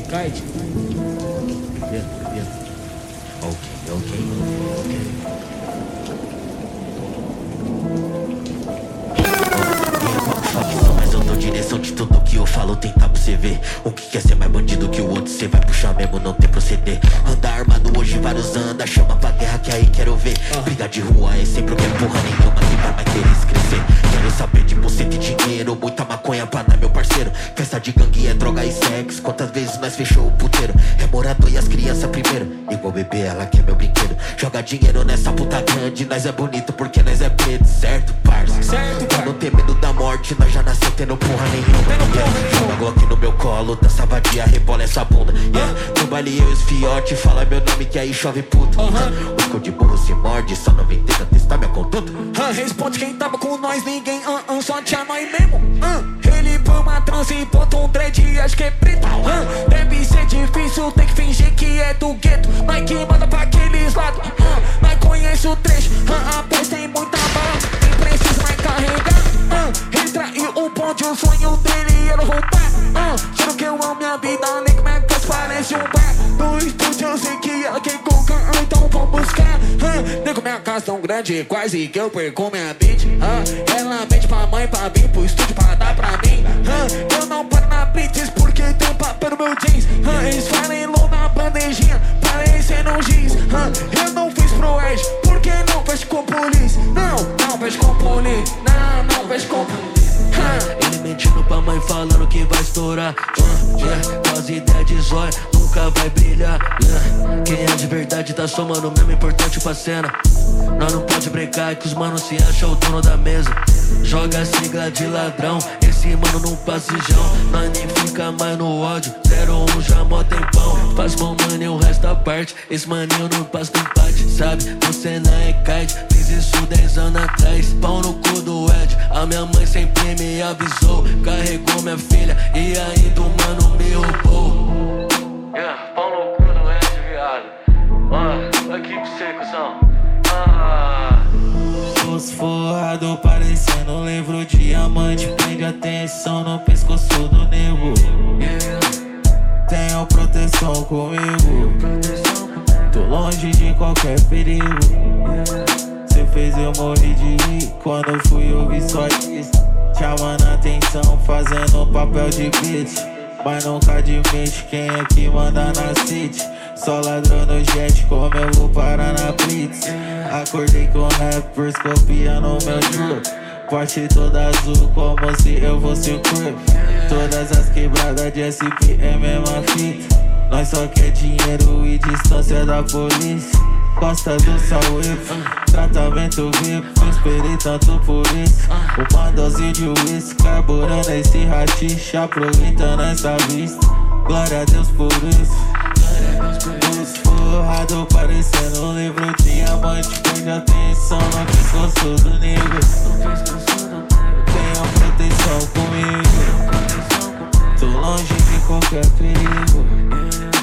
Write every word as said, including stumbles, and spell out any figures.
Kite. Yeah, yeah. Ok, ok, ok. Mas eu dou direção de tudo que eu falo, tentar pra você ver. Um que quer ser mais bandido que o outro, cê vai puxar mesmo, não tem proceder. Andar armado hoje, vários anda, chama pra guerra que aí quero ver. Briga de rua é sempre o que é porra nenhuma que vai mais querer se crescer. Quero saber de buceta e dinheiro, muita maconha pra dar meu parceiro. Festa de gangue é droga e sexo, quantas vezes nós fechou o puteiro. É morador e as crianças primeiro, igual bebê ela quer meu brinquedo. Joga dinheiro nessa puta grande, nós é bonito porque nós é preto, certo parça? Certo, pra não ter medo da morte, nós já nasceu tendo porra nenhuma. Yeah. Joga Glock no meu colo, dança vadia, rebola essa bunda. Yeah. No baile eu e os fiote, fala meu nome que aí chove puto. uh -huh. Os cão de burro se morde, só não vem tenta testar minha conduta. uh, Responde quem tava com nós, ninguém, uh, uh, só tinha nós mesmo. uh, Ele põe uma trança e bota um dread, acho que é preto. uh, Deve ser difícil, tem que fingir que é do gueto. Nós que manda pra aqueles lados, uh, nós conhece o trecho. uh, A peste tem muita bala, nem precisa mais carregar. uh, Ele traiu o bonde, o sonho dele era roubar. uh, Juro que eu amo minha vida, nem como é que parece um bar. No estúdio eu sei que ela quer colocar, então vamos buscar. uh, Nem com minha casa tão grande, quase que eu perco minha beat. uh, Ela mente pra mãe, pra vir pro estúdio pra dar pra mim. uh, Eu não paro na blitz porque tem papel no meu jeans. uh, Eles falam low na bandejinha, parecendo um giz. uh, Eu não fiz pro Ed, porque não fecho com polícia. Não, não fecho com polícia. Não, não fecho com polícia. Ele mentindo pra mãe falando que vai estourar. uh, yeah. Com as ideias de zóio, nunca vai brilhar. yeah. Quem é de verdade tá somando mesmo importante pra cena. Nós não pode brincar que os manos se acham o dono da mesa. Joga a sigla de ladrão, esse mano não passa jão. Nós nem fica mais no ódio, zero um já mó tempão. Faz com mano e o resto da parte, esse maninho não passa do empate. Sabe, você não é kite, fiz isso dez anos atrás. Pau no cu do Ed, a minha mãe sempre me avisou. Carregou minha filha e ainda o mano me roubou. Yeah, pau no cu do Ed, viado. Ah, aqui pra você, cuzão. Ah. Fosforrado parecendo um livro diamante. Prende atenção no pescoço do nego. Yeah. Tenho proteção comigo, tô longe de qualquer perigo. Cê fez eu morrer de rir quando eu fui ouvir só isso. Chamando atenção, fazendo papel de bitch, mas nunca admite quem é que manda na city. Só ladrão no jet, como eu vou parar na blitz. Acordei com rappers copiando o meu drip. Parte toda azul como se eu fosse o Crip. Todas as quebradas de S P é mesma fita. Nós só quer dinheiro e distância da polícia. Costa do Sauípe, tratamento V I P. Esperei tanto por isso. Uma dose de whisky, carburando esse rachixe, aproveitando essa vista. Glória a Deus por isso. Forrado parecendo um livro diamante. Prende atenção no pescoço do nego. Tenha proteção comigo, tô longe de qualquer perigo.